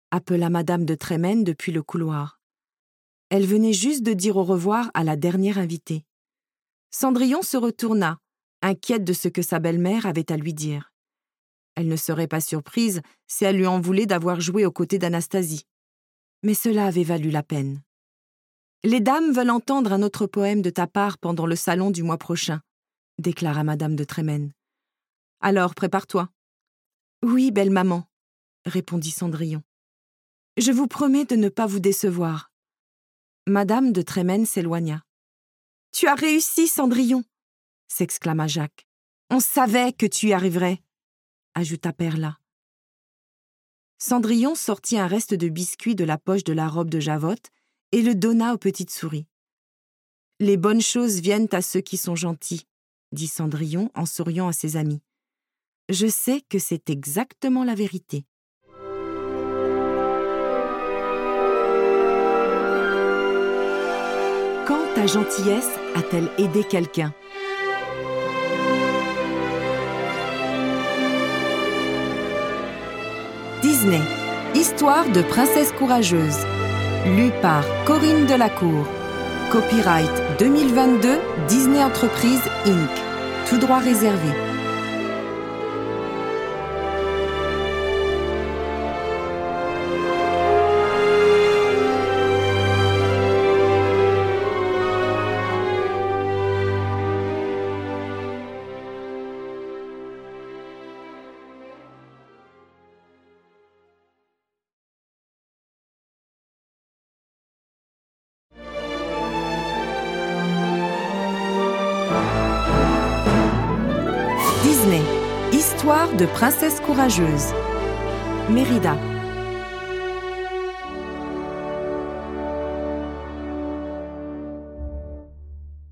appela Madame de Tremen depuis le couloir. Elle venait juste de dire au revoir à la dernière invitée. Cendrillon se retourna, inquiète de ce que sa belle-mère avait à lui dire. Elle ne serait pas surprise si elle lui en voulait d'avoir joué aux côtés d'Anastasie. Mais cela avait valu la peine. « Les dames veulent entendre un autre poème de ta part pendant le salon du mois prochain, » déclara Madame de Tremen. « Alors, prépare-toi. »« Oui, belle maman, » répondit Cendrillon. « Je vous promets de ne pas vous décevoir. » Madame de Tremen s'éloigna. « Tu as réussi, Cendrillon !» s'exclama Jacques. « On savait que tu y arriverais !» ajouta Perla. Cendrillon sortit un reste de biscuit de la poche de la robe de Javotte et le donna aux petites souris. « Les bonnes choses viennent à ceux qui sont gentils, » dit Cendrillon en souriant à ses amis. « Je sais que c'est exactement la vérité. » Quand ta gentillesse a-t-elle aidé quelqu'un ? Disney, Histoire de princesse courageuse. Lu par Corinne Delacour. Copyright 2022 Disney Entreprises Inc. Tout droit réservé. Disney, Histoire de princesse courageuse. Mérida.